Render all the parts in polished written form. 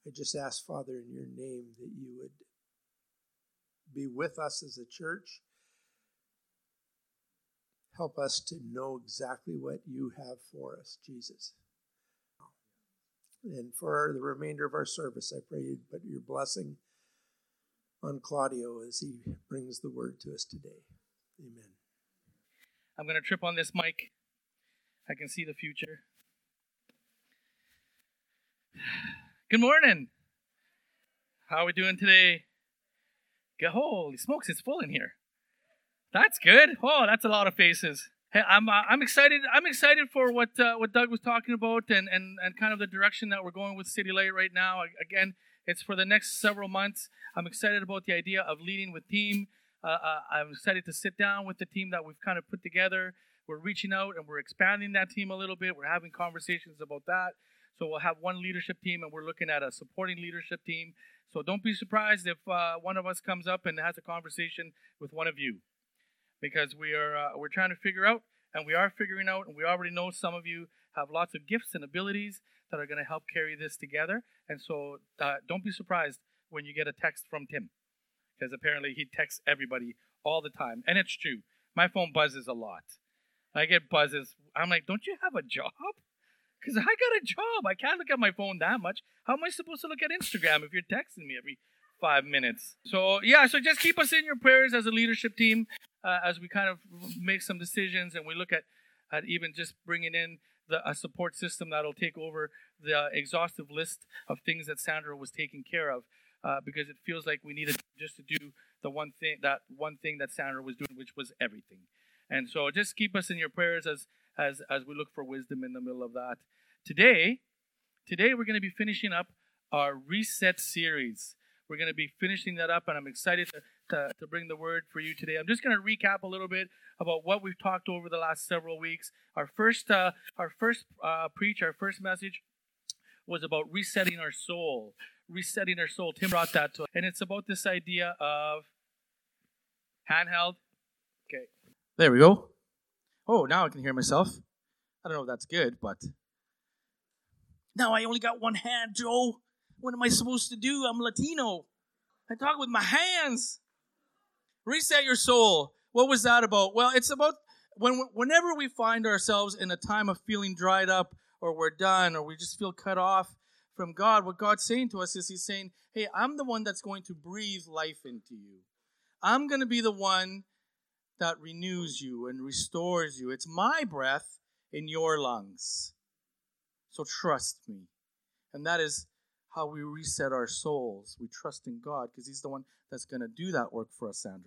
I just ask, Father, in your name that you would be with us as a church. Help us to know exactly what you have for us, Jesus. And for the remainder of our service, I pray you put your blessing on Claudio as he brings the word to us today. Amen. I'm going to trip on this mic. I can see the future. Good morning. How are we doing today? Holy smokes, it's full in here. That's good. Oh, that's a lot of faces. Hey, I'm excited. I'm excited for what Doug was talking about and kind of the direction that we're going with City Light right now. Again, it's for the next several months. I'm excited about the idea of leading with team. I'm excited to sit down with the team that we've kind of put together. We're reaching out and we're expanding that team a little bit. We're having conversations about that. So we'll have one leadership team and we're looking at a supporting leadership team. So don't be surprised if one of us comes up and has a conversation with one of you. Because we're trying to figure out, and we are figuring out, and we already know some of you have lots of gifts and abilities that are going to help carry this together. And so don't be surprised when you get a text from Tim, because apparently he texts everybody all the time. And it's true. My phone buzzes a lot. I get buzzes. I'm like, don't you have a job? Because I got a job. I can't look at my phone that much. How am I supposed to look at Instagram if you're texting me every 5 minutes? So just keep us in your prayers as a leadership team. As we kind of make some decisions and we look at even just bringing in a support system that'll take over the exhaustive list of things that Sandra was taking care of, because it feels like we needed just to do the one thing that Sandra was doing, which was everything. And so just keep us in your prayers as we look for wisdom in the middle of that. Today we're going to be finishing up our Reset series. We're going to be finishing that up, and I'm excited to bring the word for you today. I'm just going to recap a little bit about what we've talked over the last several weeks. Our first message was about resetting our soul. Resetting our soul. Tim brought that to us. And it's about this idea of handheld. Okay. There we go. Oh, now I can hear myself. I don't know if that's good, but now I only got one hand, Joe. What am I supposed to do? I'm Latino. I talk with my hands. Reset your soul. What was that about? Well, it's about whenever we find ourselves in a time of feeling dried up or we're done or we just feel cut off from God, what God's saying to us is he's saying, hey, I'm the one that's going to breathe life into you. I'm going to be the one that renews you and restores you. It's my breath in your lungs. So trust me. And that is how we reset our souls. We trust in God because he's the one that's going to do that work for us, Sandra.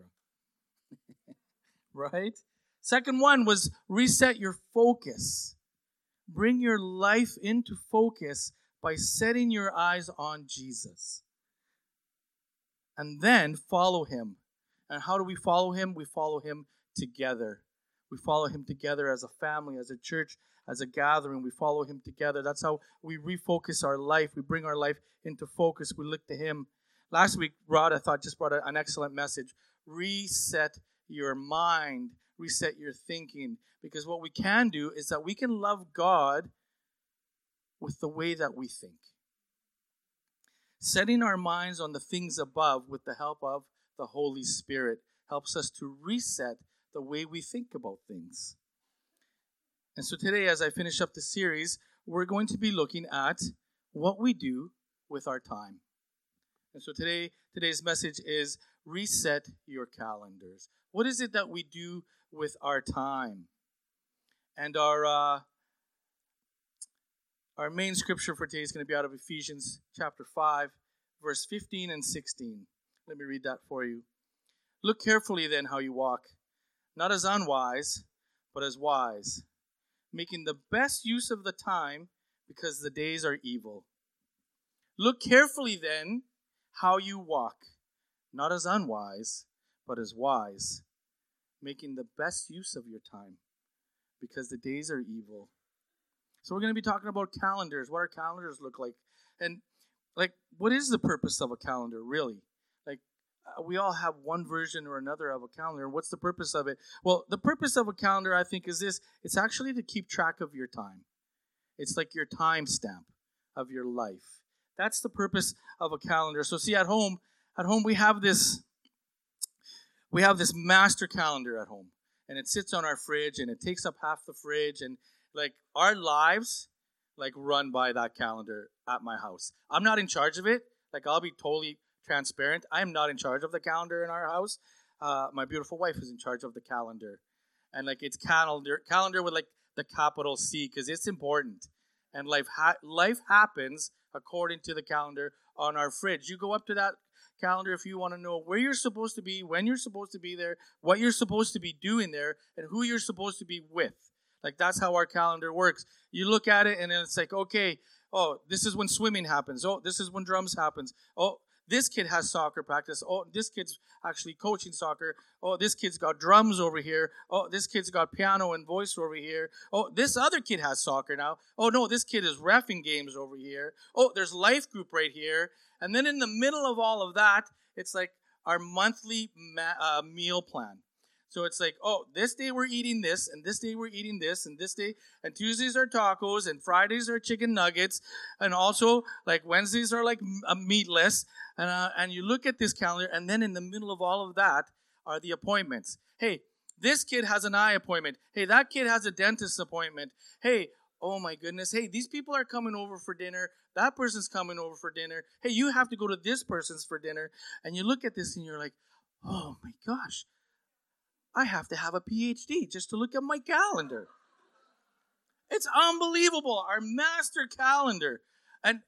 Right? Second one was reset your focus. Bring your life into focus by setting your eyes on Jesus. And then follow him. And how do we follow him? We follow him together. We follow him together as a family, as a church, as a gathering. We follow him together. That's how we refocus our life. We bring our life into focus. We look to him. Last week, Rod, I thought, just brought an excellent message. Reset your mind. Reset your thinking. Because what we can do is that we can love God with the way that we think. Setting our minds on the things above with the help of the Holy Spirit helps us to reset the way we think about things. And so today, as I finish up the series, we're going to be looking at what we do with our time. And so today's message is reset your calendars. What is it that we do with our time? And our main scripture for today is going to be out of Ephesians chapter 5, verse 15 and 16. Let me read that for you. Look carefully then how you walk, not as unwise, but as wise, making the best use of the time because the days are evil. Look carefully then how you walk, not as unwise, but as wise, making the best use of your time because the days are evil. So we're going to be talking about calendars, what our calendars look like. And what is the purpose of a calendar, really? We all have one version or another of a calendar. What's the purpose of it? Well, the purpose of a calendar, I think, is this. It's actually to keep track of your time. It's like your time stamp of your life. That's the purpose of a calendar. So see, at home we have this master calendar at home, and it sits on our fridge, and it takes up half the fridge, and like our lives like run by that calendar at my house. I'm not in charge of it. Like, I'll be totally transparent. I am not in charge of the calendar in our house. My beautiful wife is in charge of the calendar, and like it's calendar with like the capital C, because it's important. And life happens according to the calendar on our fridge. You go up to that calendar if you want to know where you're supposed to be, when you're supposed to be there, what you're supposed to be doing there, and who you're supposed to be with. Like, that's how our calendar works. You look at it, and then it's like, okay, oh, this is when swimming happens. Oh, this is when drums happens. Oh, this kid has soccer practice. Oh, this kid's actually coaching soccer. Oh, this kid's got drums over here. Oh, this kid's got piano and voice over here. Oh, this other kid has soccer now. Oh, no, this kid is reffing games over here. Oh, there's life group right here. And then in the middle of all of that, it's like our monthly meal plan. So it's like, oh, this day we're eating this, and this day we're eating this, and this day, and Tuesdays are tacos, and Fridays are chicken nuggets, and also like Wednesdays are like meatless. And you look at this calendar, and then in the middle of all of that are the appointments. Hey, this kid has an eye appointment. Hey, that kid has a dentist appointment. Hey, oh my goodness. Hey, these people are coming over for dinner. That person's coming over for dinner. Hey, you have to go to this person's for dinner. And you look at this, and you're like, oh my gosh. I have to have a PhD just to look at my calendar. It's unbelievable. Our master calendar. And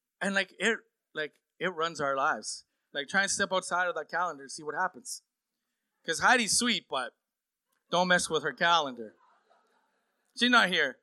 it runs our lives. Like, try and step outside of that calendar and see what happens. Because Heidi's sweet, but don't mess with her calendar. She's not here.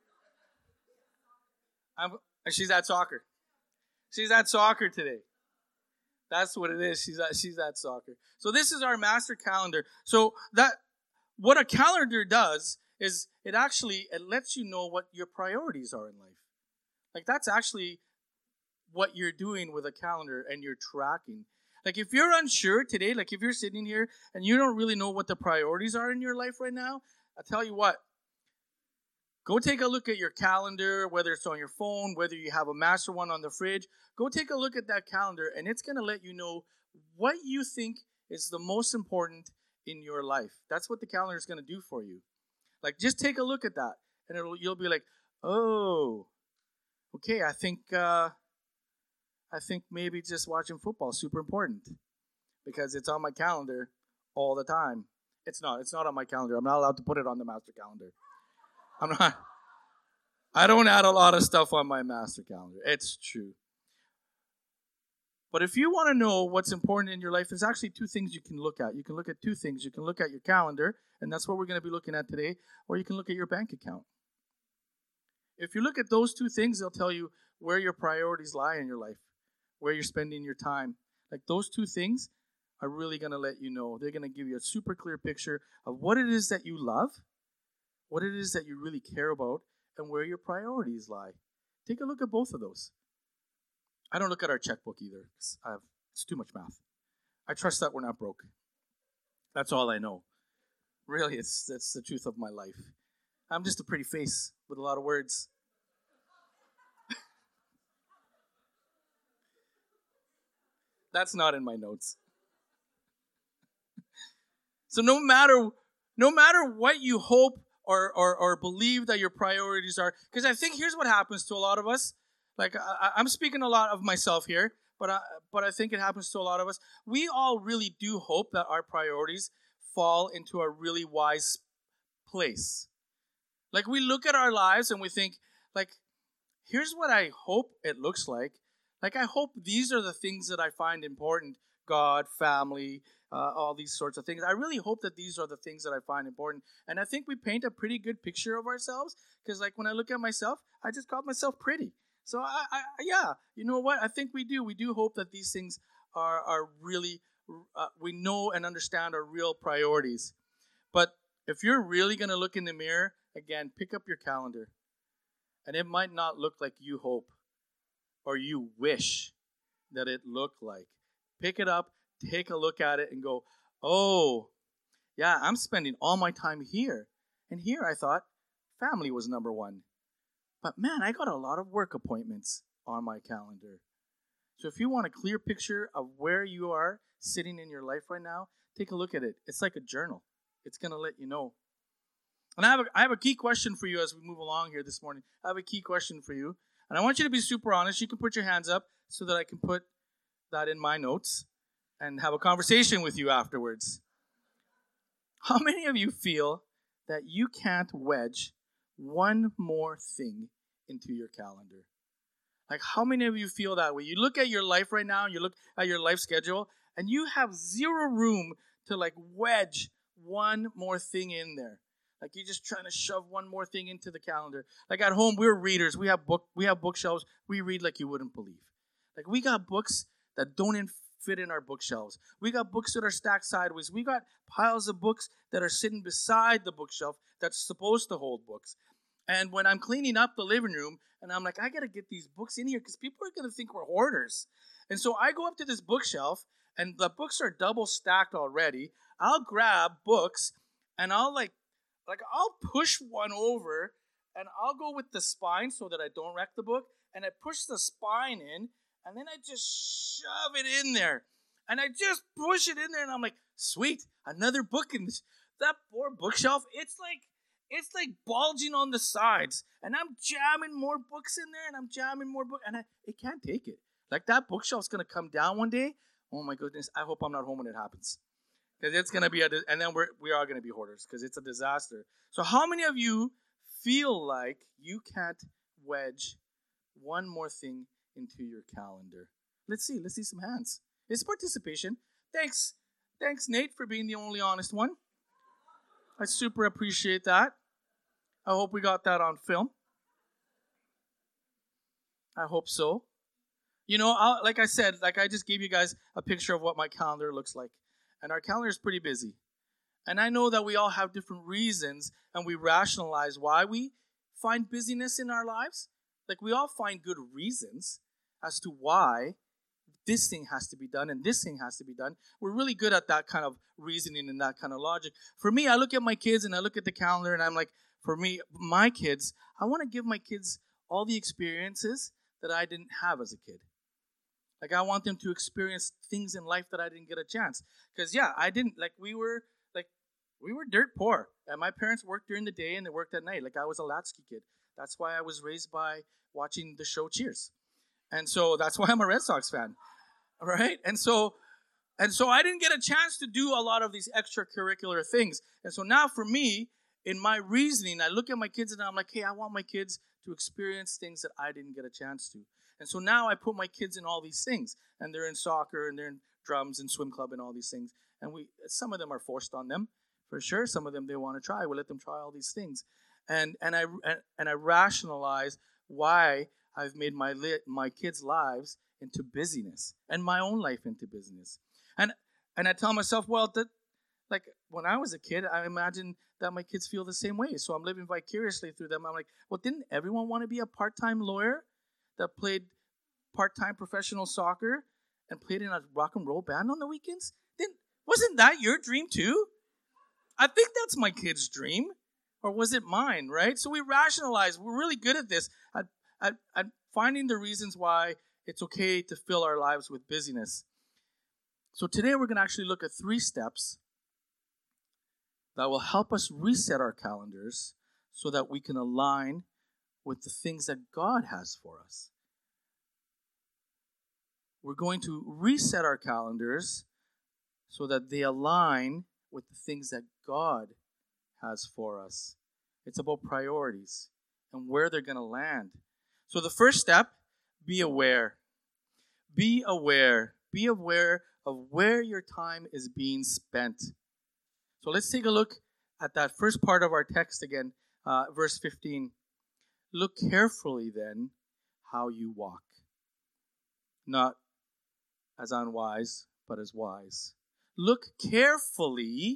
She's at soccer. She's at soccer today. That's what it is. She's at soccer. So this is our master calendar. So that what a calendar does is it lets you know what your priorities are in life. Like, that's actually what you're doing with a calendar, and you're tracking. Like, if you're unsure today, like if you're sitting here and you don't really know what the priorities are in your life right now, I'll tell you what. Go take a look at your calendar, whether it's on your phone, whether you have a master one on the fridge. Go take a look at that calendar, and it's going to let you know what you think is the most important in your life. That's what the calendar is going to do for you. Like, just take a look at that, and you'll be like, oh, okay, I think maybe just watching football is super important because it's on my calendar all the time. It's not on my calendar. I'm not allowed to put it on the master calendar. I don't add a lot of stuff on my master calendar. It's true. But if you want to know what's important in your life, there's actually two things you can look at. You can look at two things. You can look at your calendar, and that's what we're going to be looking at today, or you can look at your bank account. If you look at those two things, they'll tell you where your priorities lie in your life, where you're spending your time. Like, those two things are really going to let you know. They're going to give you a super clear picture of what it is that you love, what it is that you really care about, and where your priorities lie. Take a look at both of those. I don't look at our checkbook either. It's too much math. I trust that we're not broke. That's all I know. Really, that's the truth of my life. I'm just a pretty face with a lot of words. That's not in my notes. So no matter what you hope or believe that your priorities are, because I think here's what happens to a lot of us. Like, I'm speaking a lot of myself here, but I think it happens to a lot of us. We all really do hope that our priorities fall into a really wise place. Like, we look at our lives and we think, like, here's what I hope it looks like. Like, I hope these are the things that I find important. God, family, all these sorts of things. I really hope that these are the things that I find important. And I think we paint a pretty good picture of ourselves, because, like, when I look at myself, I just call myself pretty. So, yeah, you know what? I think we do. We do hope that these things are really, we know and understand are real priorities. But if you're really going to look in the mirror, again, pick up your calendar. And it might not look like you hope or you wish that it looked like. Pick it up, take a look at it, and go, oh, yeah, I'm spending all my time here. And here I thought family was number one. But man, I got a lot of work appointments on my calendar. So if you want a clear picture of where you are sitting in your life right now, take a look at it. It's like a journal. It's going to let you know. And I have a key question for you as we move along here this morning. I have a key question for you. And I want you to be super honest. You can put your hands up so that I can put that in my notes and have a conversation with you afterwards. How many of you feel that you can't wedge one more thing into your calendar? Like, how many of you feel that way? You look at your life right now, you look at your life schedule, and you have zero room to like wedge one more thing in there. Like, you're just trying to shove one more thing into the calendar. Like, at home, we're readers. We have bookshelves. We read like you wouldn't believe. Like, we got books that don't fit in our bookshelves. We got books that are stacked sideways. We got piles of books that are sitting beside the bookshelf that's supposed to hold books. And when I'm cleaning up the living room, and I'm like, I got to get these books in here because people are going to think we're hoarders. And so I go up to this bookshelf, and the books are double stacked already. I'll grab books, and I'll I'll push one over, and I'll go with the spine so that I don't wreck the book, and I push the spine in, and then I just shove it in there. And I just push it in there, and I'm like, sweet, another book in this. That poor bookshelf, it's like bulging on the sides. And I'm jamming more books in there, and I'm jamming more books, and it can't take it. Like, that bookshelf's going to come down one day. Oh, my goodness, I hope I'm not home when it happens. Because it's going to be, and then we are going to be hoarders, because it's a disaster. So how many of you feel like you can't wedge one more thing into your calendar? Let's see some hands. It's participation. Thanks, Nate, for being the only honest one. I super appreciate that. I hope we got that on film. I hope so. You know, like I said, I just gave you guys a picture of what my calendar looks like. And our calendar is pretty busy. And I know that we all have different reasons, and we rationalize why we find busyness in our lives. Like, we all find good reasons as to why this thing has to be done and this thing has to be done. We're really good at that kind of reasoning and that kind of logic. For me, I look at my kids and I look at the calendar, and I'm like, for me, my kids, I want to give my kids all the experiences that I didn't have as a kid. Like, I want them to experience things in life that I didn't get a chance. Because, I didn't, we were dirt poor. And my parents worked during the day and they worked at night. Like, I was a latchkey kid. That's why I was raised by watching the show Cheers. And so that's why I'm a Red Sox fan. Right? And so I didn't get a chance to do a lot of these extracurricular things. And so now for me, in my reasoning, I look at my kids and I'm like, hey, I want my kids to experience things that I didn't get a chance to. And so now I put my kids in all these things. And they're in soccer and they're in drums and swim club and all these things. And some of them are forced on them, for sure. Some of them they want to try. We let them try all these things. And I rationalize why I've made my kids' lives into busyness and my own life into business. And I tell myself, well, when I was a kid, I imagine that my kids feel the same way. So I'm living vicariously through them. I'm like, well, didn't everyone want to be a part-time lawyer that played part-time professional soccer and played in a rock and roll band on the weekends? Wasn't that your dream too? I think that's my kid's dream. Or was it mine, right? So we rationalize. We're really good at this, at finding the reasons why it's okay to fill our lives with busyness. So today we're going to actually look at 3 steps that will help us reset our calendars so that we can align with the things that God has for us. We're going to reset our calendars so that they align with the things that God has for us. It's about priorities and where they're going to land. So the first step, be aware. Be aware. Be aware of where your time is being spent. So let's take a look at that first part of our text again, verse 15. Look carefully then how you walk, not as unwise, but as wise. Look carefully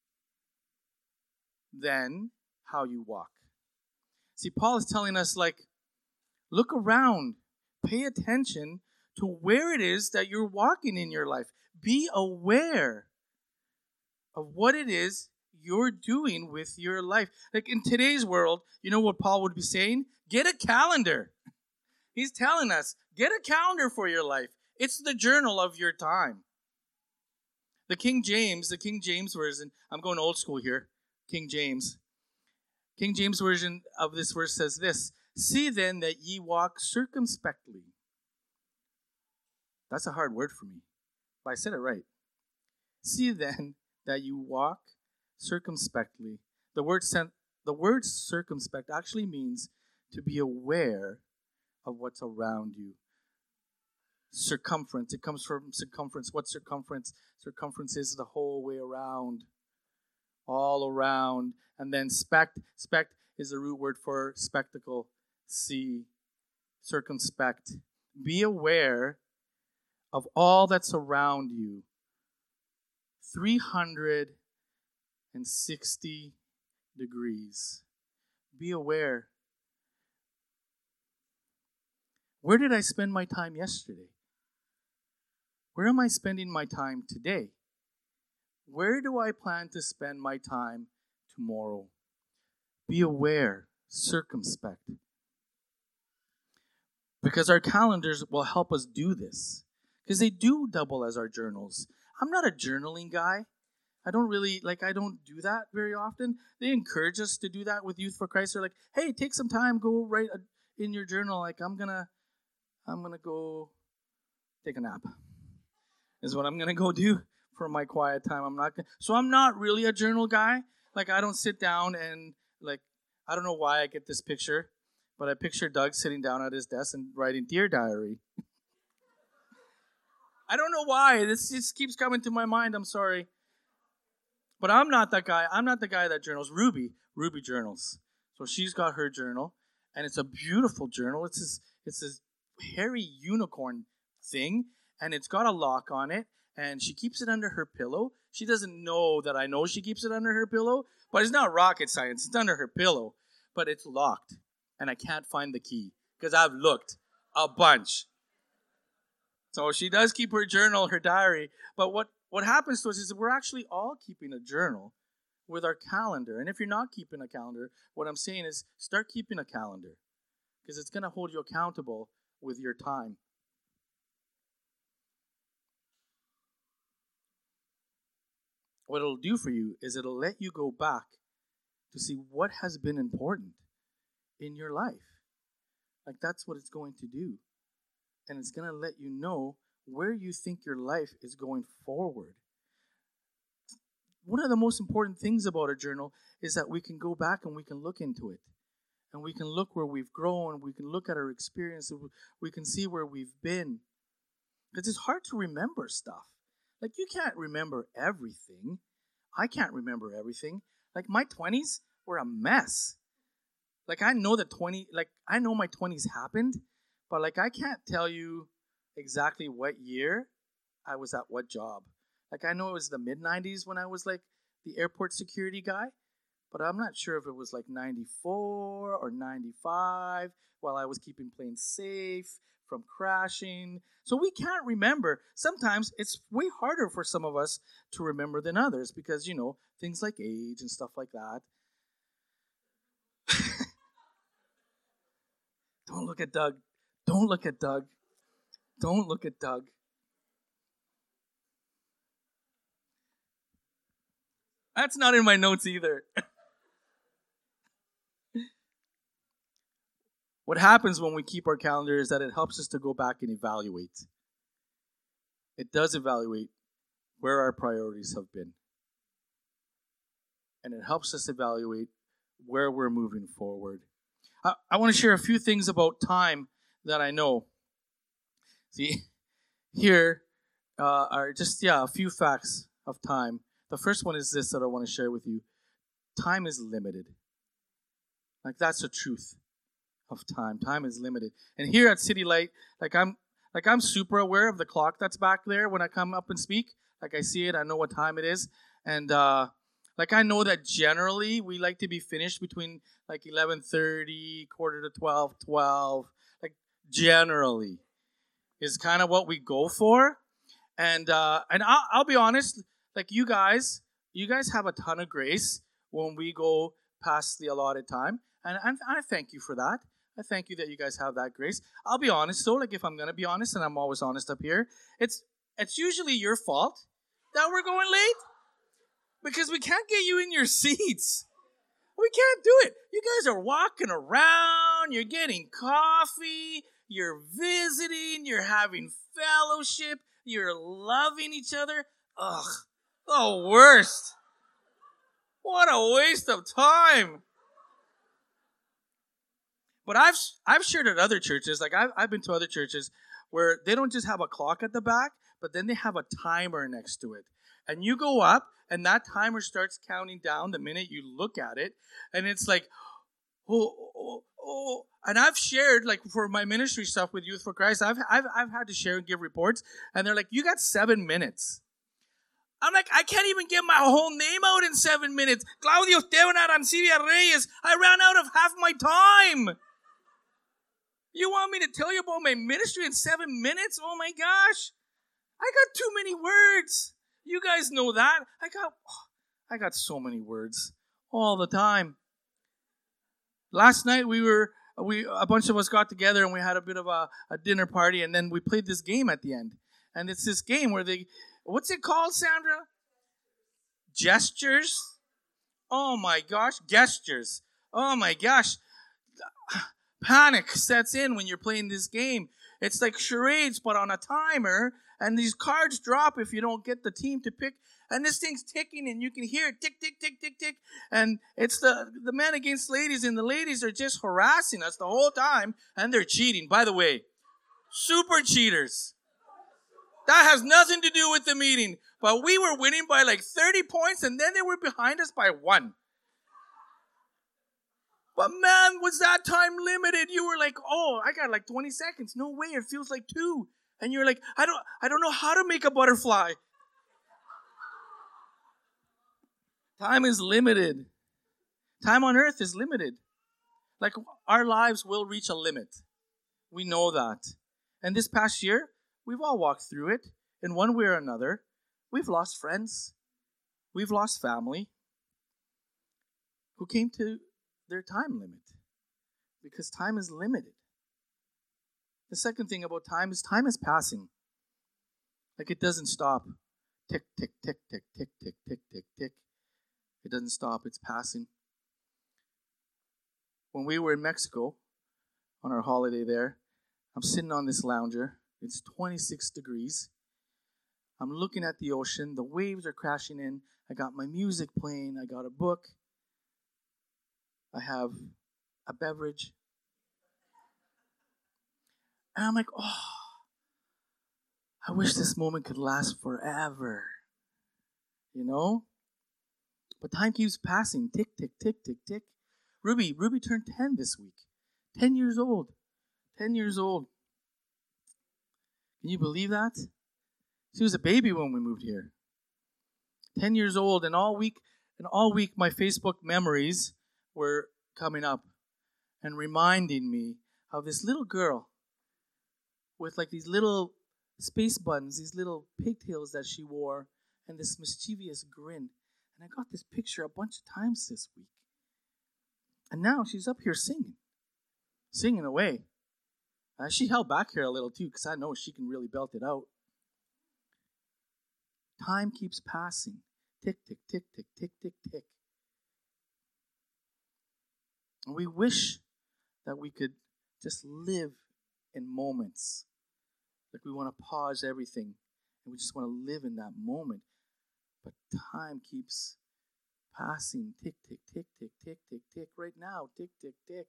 then how you walk. See, Paul is telling us, look around, pay attention to where it is that you're walking in your life. Be aware of what it is you're doing with your life. Like in today's world, you know what Paul would be saying? Get a calendar. He's telling us, get a calendar for your life. It's the journal of your time. The King James Version, I'm going old school here, King James Version of this verse says this: "See then that ye walk circumspectly." That's a hard word for me, but I said it right. "See then that you walk circumspectly." The word circumspect actually means to be aware of what's around you. Circumference. It comes from circumference. What's circumference? Circumference is the whole way around. All around. And then spect. Spect is the root word for spectacle. See. Circumspect. Be aware of all that's around you. 360 degrees. Be aware. Where did I spend my time yesterday? Where am I spending my time today? Where do I plan to spend my time tomorrow? Be aware, circumspect. Because our calendars will help us do this. Because they do double as our journals. I'm not a journaling guy. I don't do that very often. They encourage us to do that with Youth for Christ. They're like, hey, take some time, go write in your journal. Like, I'm gonna go take a nap. Is what I'm gonna go do for my quiet time. So I'm not really a journal guy. Like, I don't sit down and I don't know why I get this picture, but I picture Doug sitting down at his desk and writing Dear Diary. I don't know why. This just keeps coming to my mind. I'm sorry. But I'm not that guy. I'm not the guy that journals. Ruby journals. So she's got her journal, and it's a beautiful journal. It's this hairy unicorn thing, and it's got a lock on it, and she keeps it under her pillow. She doesn't know that I know she keeps it under her pillow, but it's not rocket science. It's under her pillow, but it's locked, and I can't find the key because I've looked a bunch. So she does keep her journal, her diary, but what happens to us is we're actually all keeping a journal with our calendar. And if you're not keeping a calendar, what I'm saying is start keeping a calendar because it's going to hold you accountable with your time. What it'll do for you is it'll let you go back to see what has been important in your life. Like, that's what it's going to do. And it's going to let you know where you think your life is going forward. One of the most important things about a journal is that we can go back and we can look into it. And we can look where we've grown. We can look at our experience. We can see where we've been. Because it's hard to remember stuff. Like, you can't remember everything. I can't remember everything. Like, my 20s were a mess. Like, I know my 20s happened, but like, I can't tell you exactly what year I was at what job. Like, I know it was the mid-90s when I was like the airport security guy, but I'm not sure if it was like 94 or 95 while I was keeping planes safe from crashing. So we can't remember. Sometimes it's way harder for some of us to remember than others because, things like age and stuff like that. Don't look at Doug. Don't look at Doug. Don't look at Doug. That's not in my notes either. What happens when we keep our calendar is that it helps us to go back and evaluate. It does evaluate where our priorities have been. And it helps us evaluate where we're moving forward. I want to share a few things about time that I know. See, here are just, a few facts of time. The first one is this that I want to share with you. Time is limited. Like, that's the truth of time. Time is limited. And here at City Light, I'm super aware of the clock that's back there when I come up and speak. Like, I see it, I know what time it is. And I know that generally we like to be finished between 11:30, quarter to 12. Like, generally is kind of what we go for. And I'll be honest, you guys have a ton of grace when we go past the allotted time. And I thank you for that. I thank you that you guys have that grace. I'll be honest though, like if I'm gonna be honest, and I'm always honest up here, it's usually your fault that we're going late because we can't get you in your seats. We can't do it. You guys are walking around, you're getting coffee, you're visiting, you're having fellowship, you're loving each other. Ugh, the worst. What a waste of time. But I've shared at other churches, like I've been to other churches where they don't just have a clock at the back, but then they have a timer next to it. And you go up, and that timer starts counting down the minute you look at it. And it's like, oh. And I've shared, like, for my ministry stuff with Youth for Christ, I've had to share and give reports. And they're like, you got 7 minutes. I'm like, I can't even get my whole name out in 7 minutes. Claudio Esteban Arancibia Reyes. I ran out of half my time. You want me to tell you about my ministry in 7 minutes? Oh my gosh. I got too many words. You guys know that. I got so many words all the time. Last night a bunch of us got together and we had a bit of a dinner party, and then we played this game at the end. And it's this game where what's it called, Sandra? Gestures? Oh my gosh, gestures. Oh my gosh. Panic sets in when you're playing this game. It's like charades, but on a timer, and these cards drop if you don't get the team to pick. And this thing's ticking, and you can hear it tick, tick, tick, tick, tick. And it's the men against ladies, and the ladies are just harassing us the whole time, and they're cheating. By the way, super cheaters. That has nothing to do with the meeting. But we were winning by like 30 points, and then they were behind us by 1. But man, was that time limited? You were like, oh, I got like 20 seconds. No way, it feels like 2. And you're like, I don't know how to make a butterfly. Time is limited. Time on earth is limited. Like, our lives will reach a limit. We know that. And this past year, we've all walked through it in one way or another. We've lost friends. We've lost family who came to their time limit because time is limited. The second thing about time is passing. Like, it doesn't stop. Tick, tick, tick, tick, tick, tick, tick, tick, tick. It doesn't stop. It's passing. When we were in Mexico on our holiday there, I'm sitting on this lounger. It's 26 degrees. I'm looking at the ocean. The waves are crashing in. I got my music playing. I got a book. I have a beverage. And I'm like, oh, I wish this moment could last forever. You know? But time keeps passing. Tick, tick, tick, tick, tick. Ruby turned 10 this week. 10 years old. 10 years old. Can you believe that? She was a baby when we moved here. 10 years old, and all week my Facebook memories were coming up and reminding me of this little girl with like these little space buttons, these little pigtails that she wore, and this mischievous grin. And I got this picture a bunch of times this week. And now she's up here singing away. She held back here a little too, because I know she can really belt it out. Time keeps passing. Tick, tick, tick, tick, tick, tick, tick. And we wish that we could just live in moments. Like we want to pause everything, and we just want to live in that moment. But time keeps passing. Tick, tick, tick, tick, tick, tick, tick. Right now, tick, tick, tick.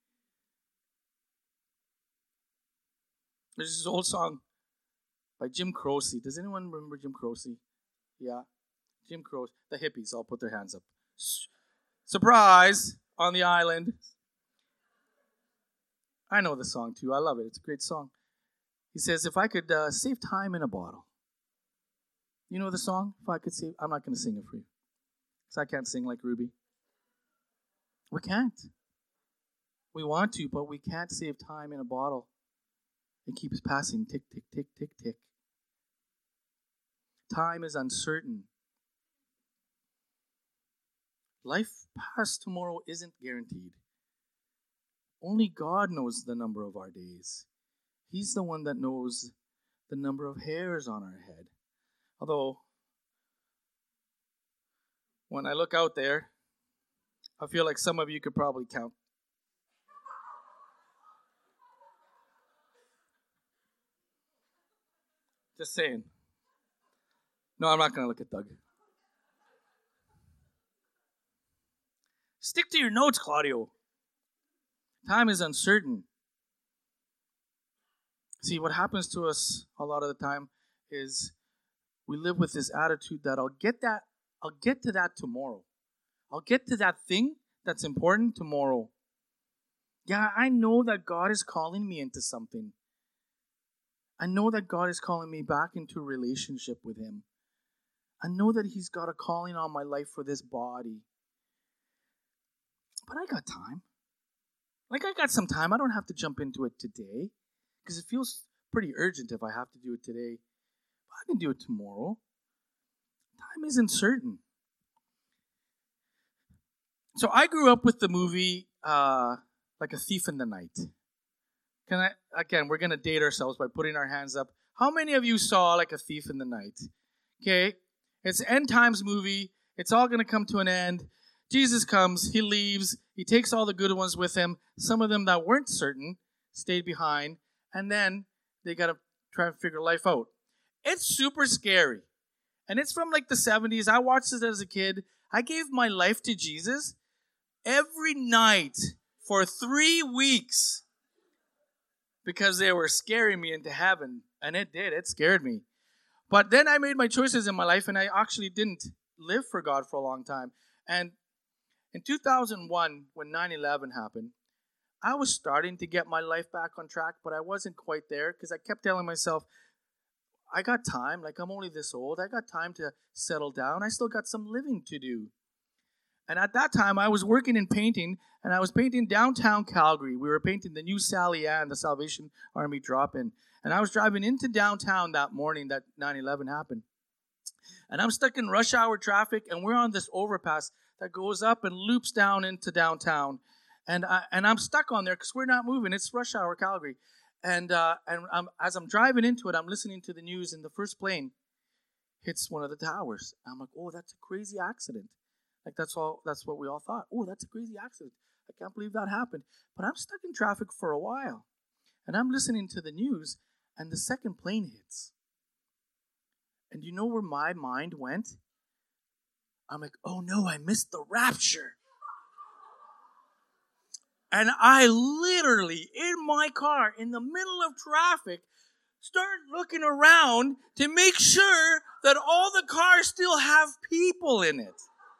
There's this old song by Jim Croce. Does anyone remember Jim Croce? Yeah. Jim Croce. The hippies all put their hands up. Surprise! On the island. I know the song too. I love it. It's a great song. He says, if I could save time in a bottle. You know the song? If I could save... I'm not going to sing it for you. Because I can't sing like Ruby. We can't. We want to, but we can't save time in a bottle. It keeps passing. Tick, tick, tick, tick, tick. Time is uncertain. Life past tomorrow isn't guaranteed. Only God knows the number of our days. He's the one that knows the number of hairs on our head. Although, when I look out there, I feel like some of you could probably count. Just saying. No, I'm not going to look at Doug. Stick to your notes, Claudio. Time is uncertain. See, what happens to us a lot of the time is we live with this attitude that I'll get to that tomorrow. I'll get to that thing that's important tomorrow. Yeah, I know that God is calling me into something. I know that God is calling me back into a relationship with Him. I know that He's got a calling on my life for this body. But I got time. I got some time. I don't have to jump into it today because it feels pretty urgent if I have to do it today. But I can do it tomorrow. Time isn't certain. So I grew up with the movie Like a Thief in the Night. We're going to date ourselves by putting our hands up. How many of you saw Like a Thief in the Night? Okay. It's an end times movie. It's all going to come to an end. Jesus comes, He leaves, He takes all the good ones with Him. Some of them that weren't certain stayed behind, and then they got to try and figure life out. It's super scary, and it's from like the 70s. I watched it as a kid. I gave my life to Jesus every night for 3 weeks because they were scaring me into heaven, and it did. It scared me. But then I made my choices in my life, and I actually didn't live for God for a long time. And in 2001, when 9/11 happened, I was starting to get my life back on track, but I wasn't quite there because I kept telling myself, I got time. Like, I'm only this old. I got time to settle down. I still got some living to do. And at that time, I was working in painting, and I was painting downtown Calgary. We were painting the new Sally Ann, the Salvation Army drop-in. And I was driving into downtown that morning that 9/11 happened. And I'm stuck in rush hour traffic, and we're on this overpass that goes up and loops down into downtown. And I'm stuck on there because we're not moving. It's rush hour Calgary. And as I'm driving into it, I'm listening to the news, and the first plane hits one of the towers. I'm like, oh, that's a crazy accident. Like, that's what we all thought. Oh, that's a crazy accident. I can't believe that happened. But I'm stuck in traffic for a while. And I'm listening to the news, and the second plane hits. And you know where my mind went? I'm like, oh no, I missed the rapture. And I literally, in my car, in the middle of traffic, start looking around to make sure that all the cars still have people in it.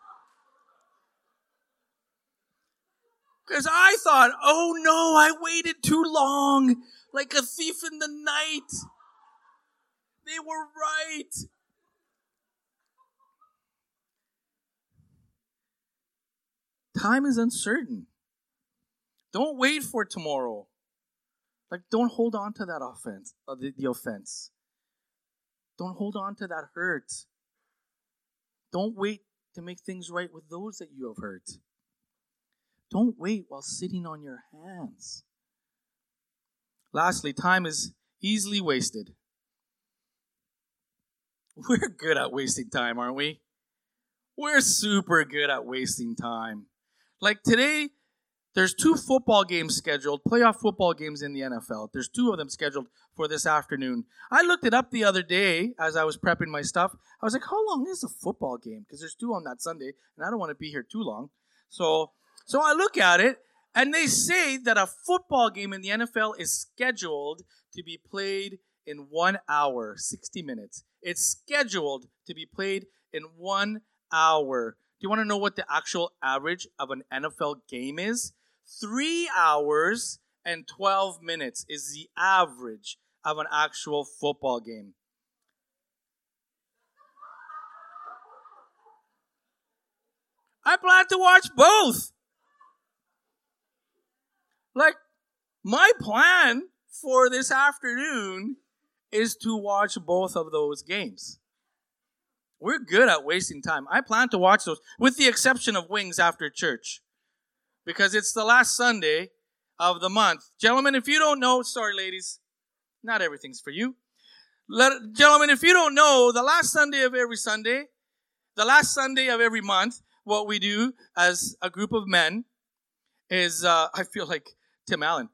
Because I thought, oh no, I waited too long, like a thief in the night. They were right. Time is uncertain. Don't wait for tomorrow. Like, don't hold on to that offense, the offense. Don't hold on to that hurt. Don't wait to make things right with those that you have hurt. Don't wait while sitting on your hands. Lastly, time is easily wasted. We're good at wasting time, aren't we? We're super good at wasting time. Like today, there's 2 football games scheduled, playoff football games in the NFL. There's 2 of them scheduled for this afternoon. I looked it up the other day as I was prepping my stuff. I was like, how long is a football game? Because there's 2 on that Sunday, and I don't want to be here too long. So I look at it, and they say that a football game in the NFL is scheduled to be played in 1 hour, 60 minutes. It's scheduled to be played in 1 hour. Do you want to know what the actual average of an NFL game is? 3 hours and 12 minutes is the average of an actual football game. I plan to watch both. Like, my plan for this afternoon is to watch both of those games. We're good at wasting time. I plan to watch those, with the exception of Wings after church. Because it's the last Sunday. of the month. Gentlemen, if you don't know, sorry ladies, not everything's for you. Gentlemen, if you don't know, the last Sunday of every month, what we do as a group of men is, I feel like Tim Allen,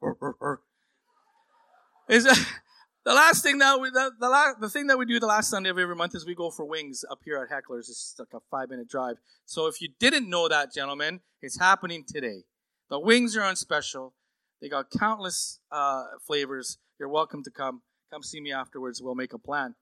is the thing that we do the last Sunday of every month is we go for wings up here at Heckler's. It's like a 5-minute drive. So if you didn't know that, gentlemen, it's happening today. The wings are on special. They got countless flavors. You're welcome to come. Come see me afterwards. We'll make a plan.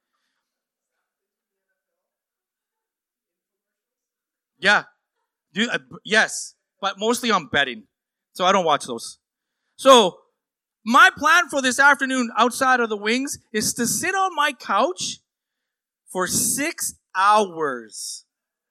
Yeah. Yes. But mostly on betting. So I don't watch those. So my plan for this afternoon outside of the wings is to sit on my couch for 6 hours.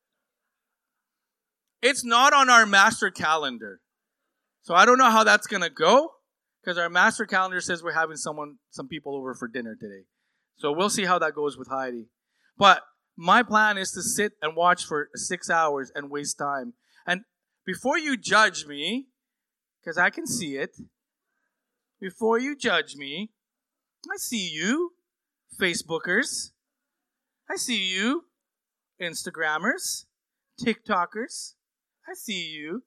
It's not on our master calendar. So I don't know how that's going to go because our master calendar says we're having some people over for dinner today. So we'll see how that goes with Heidi. But my plan is to sit and watch for 6 hours and waste time. And before you judge me, because I can see it, before you judge me, I see you, Facebookers. I see you, Instagrammers, TikTokers. I see you.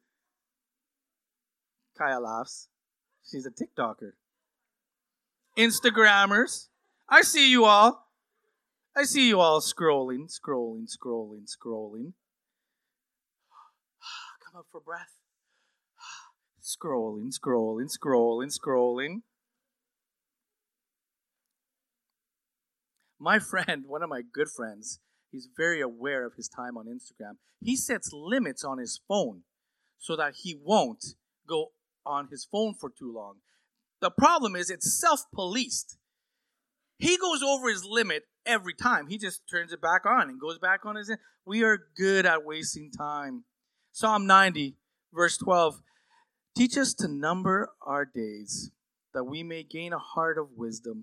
Kaya laughs. She's a TikToker. Instagrammers. I see you all. I see you all scrolling. Come up for breath. Scrolling. My friend, one of my good friends, he's very aware of his time on Instagram. He sets limits on his phone so that he won't go on his phone for too long. The problem is it's self-policed. He goes over his limit every time. He just turns it back on and goes back on his... We are good at wasting time. Psalm 90, verse 12. Teach us to number our days, that we may gain a heart of wisdom.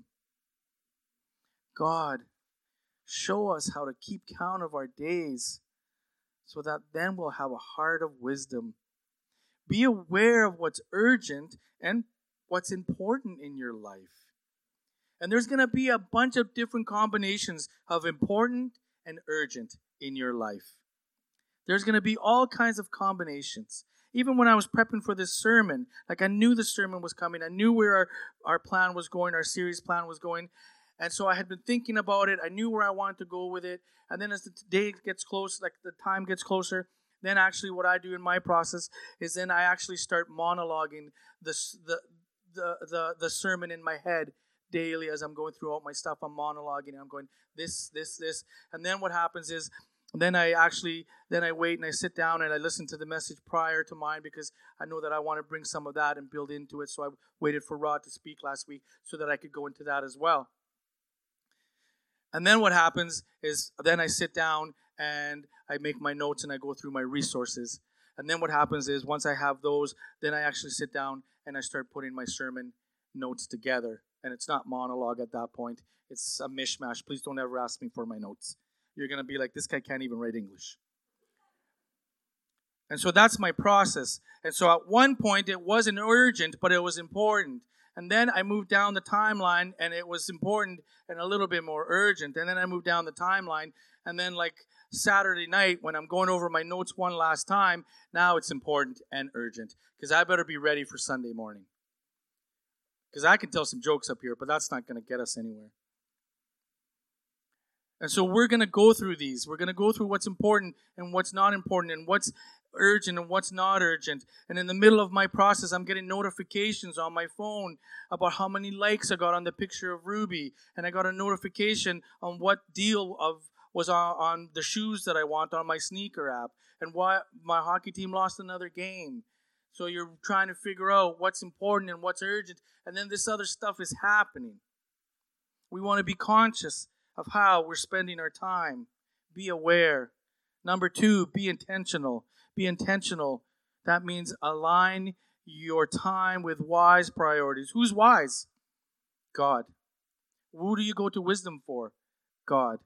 God, show us how to keep count of our days, so that then we'll have a heart of wisdom. Be aware of what's urgent and what's important in your life. And there's going to be a bunch of different combinations of important and urgent in your life. There's going to be all kinds of combinations. Even when I was prepping for this sermon, like I knew the sermon was coming. I knew where our plan was going, our series plan was going. And so I had been thinking about it. I knew where I wanted to go with it. And then as the day gets close, like the time gets closer, then actually what I do in my process is then I actually start monologuing the sermon in my head daily as I'm going through all my stuff. I'm monologuing and I'm going this. And then what happens is then I wait and I sit down and I listen to the message prior to mine because I know that I want to bring some of that and build into it. So I waited for Rod to speak last week so that I could go into that as well. And then what happens is then I sit down and I make my notes and I go through my resources. And then what happens is once I have those, then I actually sit down and I start putting my sermon notes together. And it's not monologue at that point. It's a mishmash. Please don't ever ask me for my notes. You're going to be like, this guy can't even write English. And so that's my process. And so at one point, it wasn't urgent, but it was important. And then I moved down the timeline, and it was important and a little bit more urgent. And then I moved down the timeline, and then like Saturday night, when I'm going over my notes one last time, now it's important and urgent. Because I better be ready for Sunday morning. Because I can tell some jokes up here, but that's not going to get us anywhere. And so we're going to go through these. We're going to go through what's important and what's not important and what's urgent and what's not urgent. And in the middle of my process, I'm getting notifications on my phone about how many likes I got on the picture of Ruby. And I got a notification on what deal was on the shoes that I want on my sneaker app. And why my hockey team lost another game. So you're trying to figure out what's important and what's urgent. And then this other stuff is happening. We want to be conscious of how we're spending our time. Be aware. Number 2, be intentional. Be intentional. That means align your time with wise priorities. Who's wise? God. Who do you go to wisdom for? God.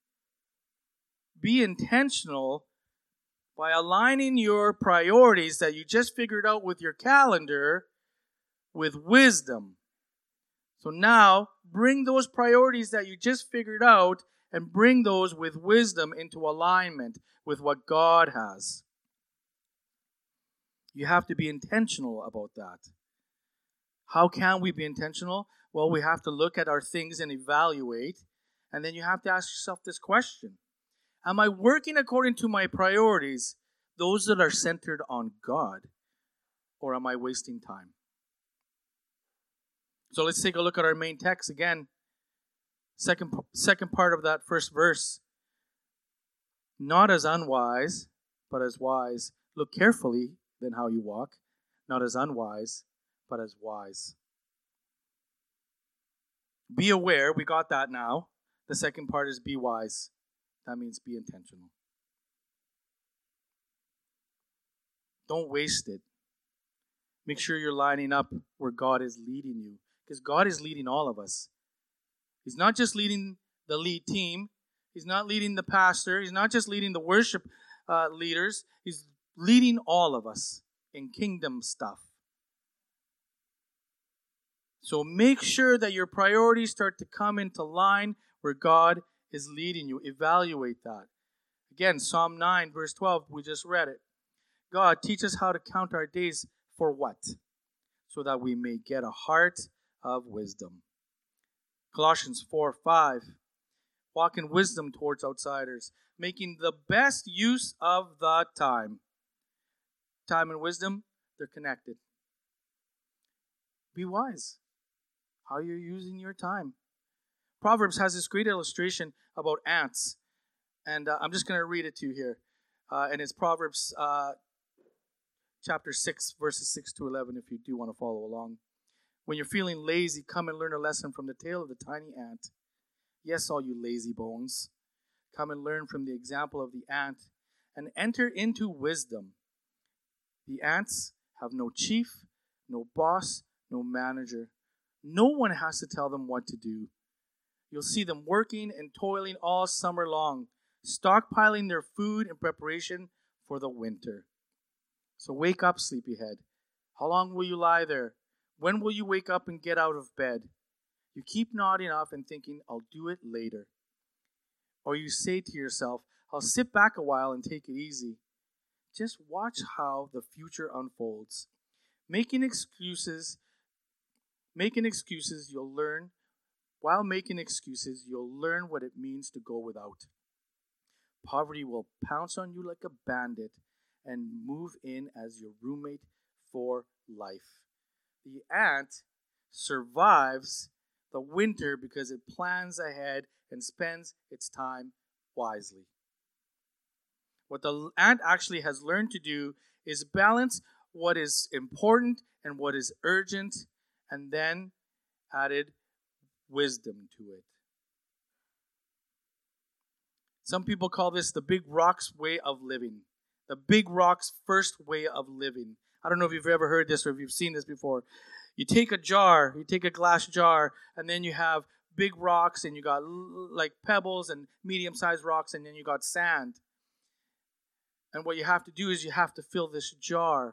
Be intentional by aligning your priorities that you just figured out with your calendar with wisdom. So now, bring those priorities that you just figured out and bring those with wisdom into alignment with what God has. You have to be intentional about that. How can we be intentional? Well, we have to look at our things and evaluate. And then you have to ask yourself this question. Am I working according to my priorities, those that are centered on God? Or am I wasting time? So let's take a look at our main text again. Second part of that first verse. Not as unwise, but as wise. Look carefully then how you walk. Not as unwise, but as wise. Be aware, we got that now. The second part is be wise. That means be intentional. Don't waste it. Make sure you're lining up where God is leading you. Because God is leading all of us. He's not just leading the lead team. He's not leading the pastor. He's not just leading the worship leaders. He's leading all of us in kingdom stuff. So make sure that your priorities start to come into line where God is leading you. Evaluate that. Again, Psalm 9, verse 12, we just read it. God, teach us how to count our days for what? So that we may get a heart of wisdom. Colossians 4:5. Walk in wisdom towards outsiders, making the best use of the time. Time and wisdom, they're connected. Be wise. How you're using your time. Proverbs has this great illustration about ants. And I'm just going to read it to you here. And it's Proverbs chapter 6, verses 6 to 11, if you do want to follow along. When you're feeling lazy, come and learn a lesson from the tale of the tiny ant. Yes, all you lazy bones. Come and learn from the example of the ant and enter into wisdom. The ants have no chief, no boss, no manager. No one has to tell them what to do. You'll see them working and toiling all summer long, stockpiling their food in preparation for the winter. So wake up, sleepyhead. How long will you lie there? When will you wake up and get out of bed? You keep nodding off and thinking, I'll do it later. Or you say to yourself, I'll sit back a while and take it easy. Just watch how the future unfolds. Making excuses, you'll learn. While making excuses, you'll learn what it means to go without. Poverty will pounce on you like a bandit and move in as your roommate for life. The ant survives the winter because it plans ahead and spends its time wisely. What the ant actually has learned to do is balance what is important and what is urgent, and then added wisdom to it. Some people call this the big rock's way of living. The big rock's first way of living. I don't know if you've ever heard this or if you've seen this before. You take a glass jar, and then you have big rocks, and you got like pebbles and medium-sized rocks, and then you got sand. And what you have to do is you have to fill this jar.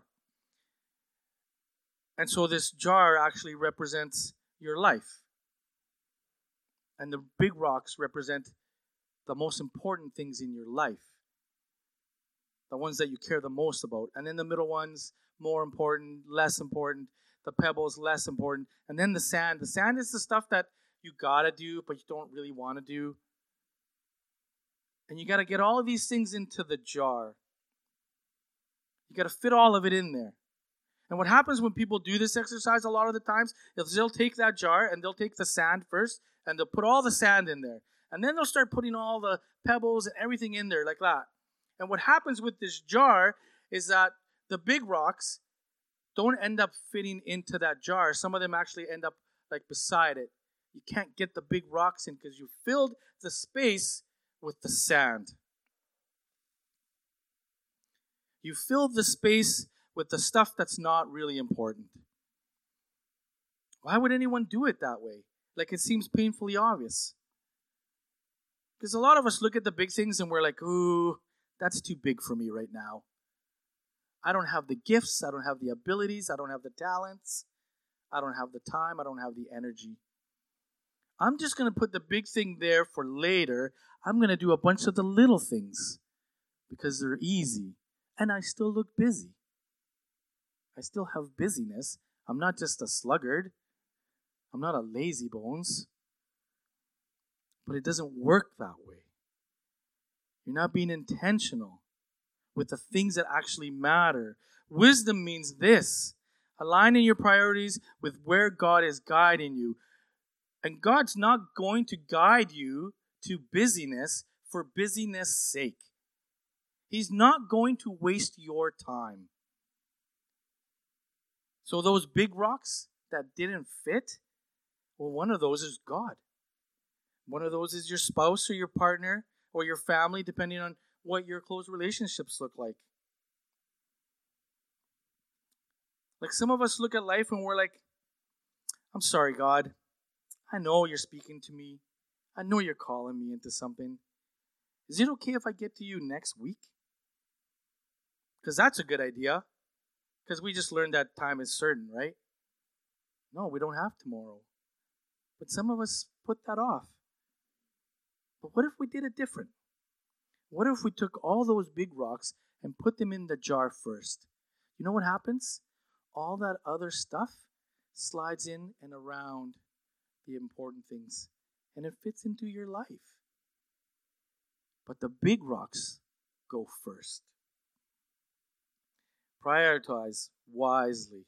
And so this jar actually represents your life. And the big rocks represent the most important things in your life. The ones that you care the most about. And then the middle ones, more important, less important. The pebbles, less important. And then the sand. The sand is the stuff that you gotta do, but you don't really want to do. And you gotta get all of these things into the jar. You gotta fit all of it in there. And what happens when people do this exercise a lot of the times is they'll take that jar and they'll take the sand first and they'll put all the sand in there. And then they'll start putting all the pebbles and everything in there like that. And what happens with this jar is that the big rocks don't end up fitting into that jar. Some of them actually end up like beside it. You can't get the big rocks in because you filled the space with the sand. You filled the space with the stuff that's not really important. Why would anyone do it that way? Like, it seems painfully obvious. Because a lot of us look at the big things and we're like, ooh, that's too big for me right now. I don't have the gifts. I don't have the abilities. I don't have the talents. I don't have the time. I don't have the energy. I'm just going to put the big thing there for later. I'm going to do a bunch of the little things because they're easy. And I still look busy. I still have busyness. I'm not just a sluggard. I'm not a lazy bones. But it doesn't work that way. You're not being intentional with the things that actually matter. Wisdom means this: aligning your priorities with where God is guiding you. And God's not going to guide you to busyness for busyness' sake. He's not going to waste your time. So those big rocks that didn't fit, well, one of those is God. One of those is your spouse or your partner or your family, depending on what your close relationships look like. Like some of us look at life and we're like, I'm sorry, God. I know you're speaking to me. I know you're calling me into something. Is it okay if I get to you next week? Because that's a good idea. Because we just learned that time is certain, right? No, we don't have tomorrow. But some of us put that off. But what if we did it different? What if we took all those big rocks and put them in the jar first? You know what happens? All that other stuff slides in and around the important things, and it fits into your life. But the big rocks go first. Prioritize wisely.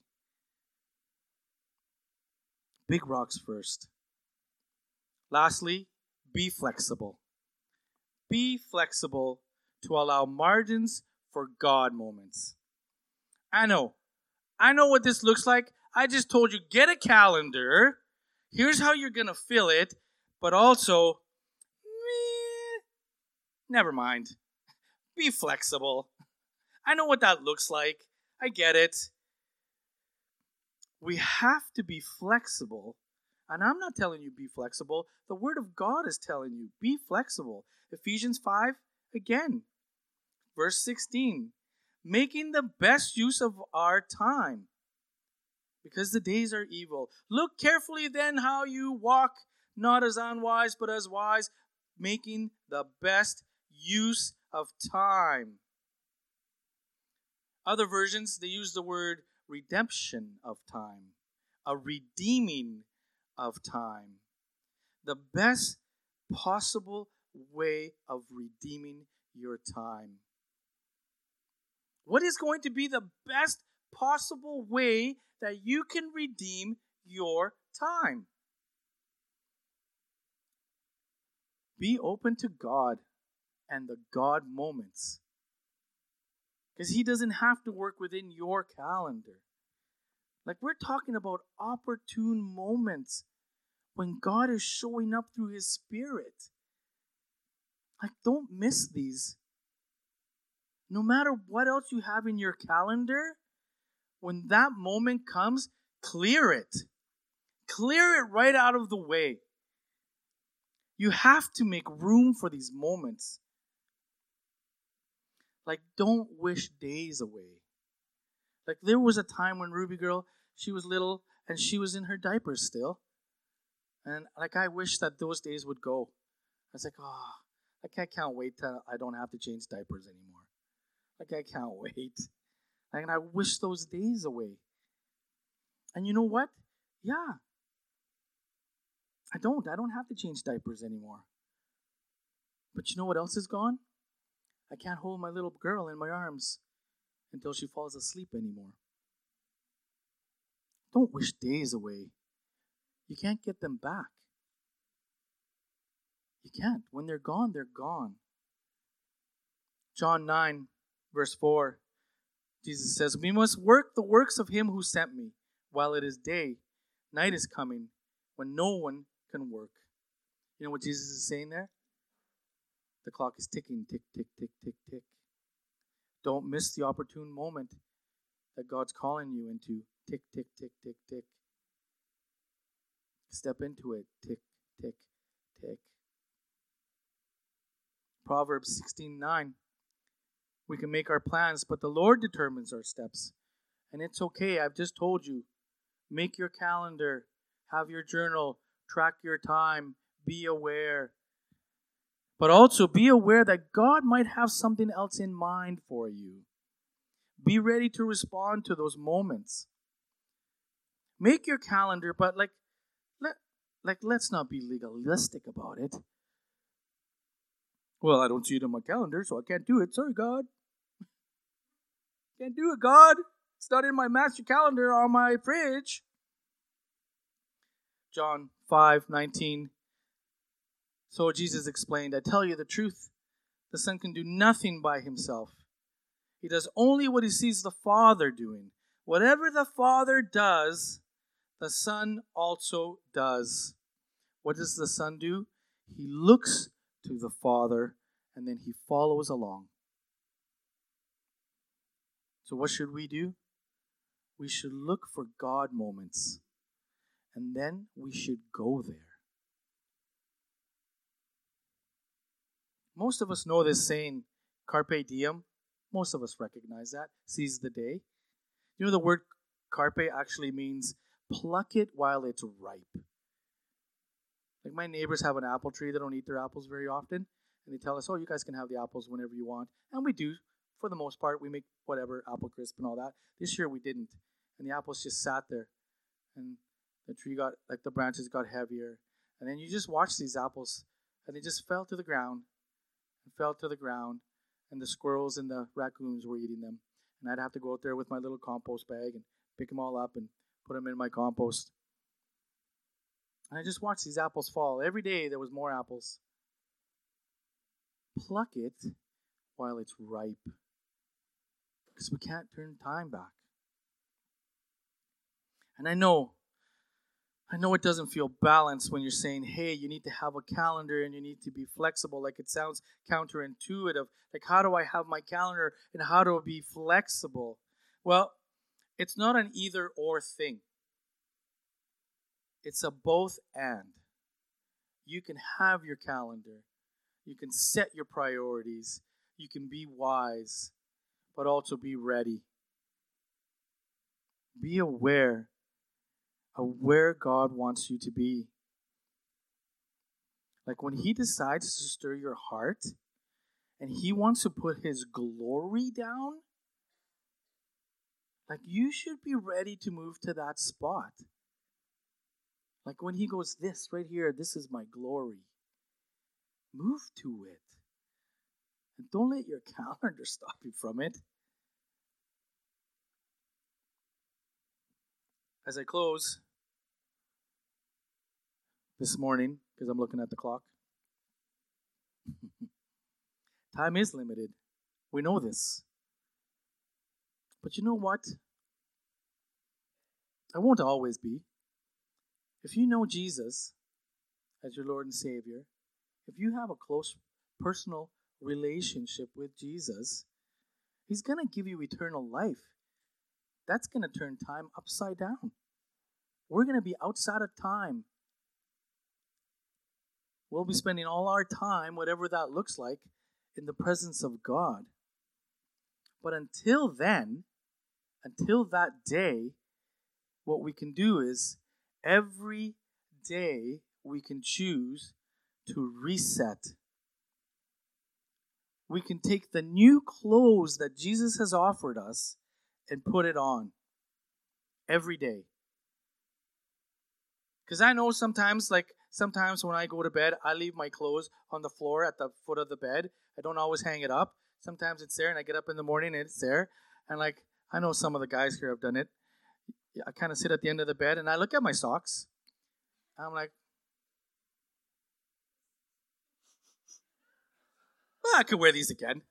Big rocks first. Lastly, be flexible. Be flexible to allow margins for God moments. I know what this looks like. I just told you, get a calendar. Here's how you're going to fill it. But also, never mind. Be flexible. I know what that looks like. I get it. We have to be flexible. And I'm not telling you be flexible. The Word of God is telling you be flexible. Ephesians 5, again, verse 16. Making the best use of our time, because the days are evil. Look carefully then how you walk, not as unwise, but as wise, making the best use of time. Other versions, they use the word redemption of time, a redeeming of time. The best possible way of redeeming your time. What is going to be the best possible way that you can redeem your time? Be open to God and the God moments. Because He doesn't have to work within your calendar. Like, we're talking about opportune moments when God is showing up through His Spirit. Like, don't miss these. No matter what else you have in your calendar, when that moment comes, clear it. Clear it right out of the way. You have to make room for these moments. Like, don't wish days away. Like, there was a time when Ruby girl, she was little and she was in her diapers still. And like, I wish that those days would go. I was like, I can't wait till I don't have to change diapers anymore. Like, I can't wait. And I wish those days away. And you know what? Yeah. I don't have to change diapers anymore. But you know what else is gone? I can't hold my little girl in my arms until she falls asleep anymore. Don't wish days away. You can't get them back. You can't. When they're gone, they're gone. John 9, verse 4, Jesus says, we must work the works of Him who sent me while it is day. Night is coming when no one can work. You know what Jesus is saying there? The clock is ticking, tick, tick, tick, tick, tick. Don't miss the opportune moment that God's calling you into. Tick, tick, tick, tick, tick. Step into it. Tick, tick, tick. Proverbs 16:9. We can make our plans, but the Lord determines our steps. And it's okay. I've just told you. Make your calendar. Have your journal. Track your time. Be aware. But also be aware that God might have something else in mind for you. Be ready to respond to those moments. Make your calendar, but let's not be legalistic about it. Well, I don't see it on my calendar, so I can't do it. Sorry, God. Can't do it, God. It's not in my master calendar on my fridge. John 5:19. So Jesus explained, I tell you the truth, the Son can do nothing by himself. He does only what he sees the Father doing. Whatever the Father does, the Son also does. What does the Son do? He looks to the Father, and then he follows along. So what should we do? We should look for God moments, and then we should go there. Most of us know this saying, carpe diem. Most of us recognize that. Seize the day. You know the word carpe actually means pluck it while it's ripe. Like my neighbors have an apple tree. They don't eat their apples very often. And they tell us, oh, you guys can have the apples whenever you want. And we do. For the most part, we make whatever, apple crisp and all that. This year we didn't. And the apples just sat there. And the tree got, like the branches got heavier. And then you just watch these apples. And they just fell to the ground. And fell to the ground. And the squirrels and the raccoons were eating them. And I'd have to go out there with my little compost bag and pick them all up and put them in my compost. And I just watched these apples fall. Every day there was more apples. Pluck it while it's ripe. Because we can't turn time back. And I know it doesn't feel balanced when you're saying, hey, you need to have a calendar and you need to be flexible. Like it sounds counterintuitive. Like how do I have my calendar and how do I be flexible? Well, it's not an either or thing. It's a both and. You can have your calendar. You can set your priorities. You can be wise, but also be ready. Be aware of where God wants you to be. Like when he decides to stir your heart and he wants to put his glory down, like you should be ready to move to that spot. Like when he goes, this right here, this is my glory. Move to it. And don't let your calendar stop you from it. As I close this morning, because I'm looking at the clock, time is limited. We know this. But you know what? It won't always be. If you know Jesus as your Lord and Savior, if you have a close personal relationship with Jesus, he's going to give you eternal life. That's going to turn time upside down. We're going to be outside of time. We'll be spending all our time, whatever that looks like, in the presence of God. But until then, until that day, what we can do is every day we can choose to reset. We can take the new clothes that Jesus has offered us and put it on every day. Because I know sometimes when I go to bed, I leave my clothes on the floor at the foot of the bed. I don't always hang it up. Sometimes it's there and I get up in the morning and it's there. And I know some of the guys here have done it. I kind of sit at the end of the bed and I look at my socks. I'm like, well, I could wear these again.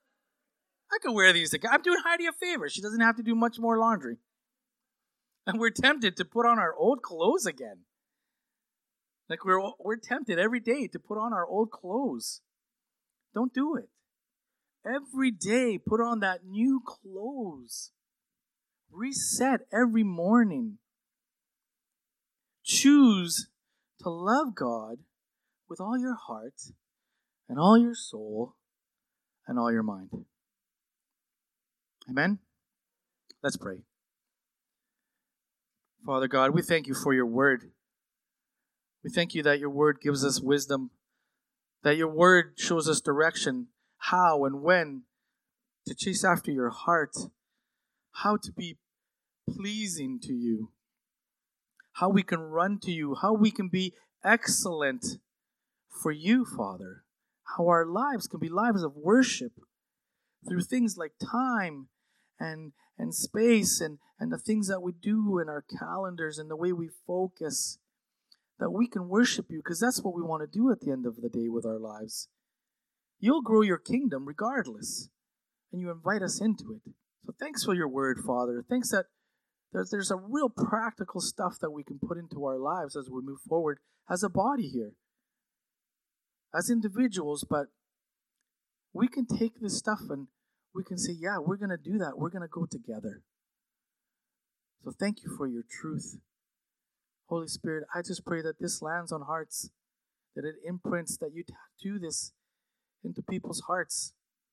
I'm doing Heidi a favor. She doesn't have to do much more laundry. And we're tempted to put on our old clothes again. Like we're tempted every day to put on our old clothes. Don't do it. Every day, put on that new clothes. Reset every morning. Choose to love God with all your heart and all your soul and all your mind. Amen? Let's pray. Father God, we thank you for your word. We thank you that your word gives us wisdom, that your word shows us direction, how and when to chase after your heart, how to be pleasing to you, how we can run to you, how we can be excellent for you, Father, how our lives can be lives of worship through things like time and space and the things that we do in our calendars and the way we focus, that we can worship you, because that's what we want to do at the end of the day with our lives. You'll grow your kingdom regardless, and you invite us into it. So thanks for your word, Father. Thanks that there's a real practical stuff that we can put into our lives as we move forward as a body here, as individuals, but we can take this stuff and we can say, yeah, we're going to do that. We're going to go together. So thank you for your truth. Holy Spirit, I just pray that this lands on hearts, that it imprints, that you tattoo this into people's hearts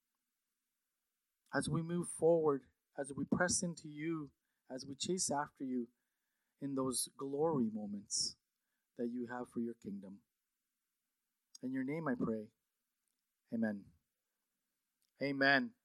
as we move forward, as we press into you, as we chase after you in those glory moments that you have for your kingdom. In your name I pray. Amen. Amen.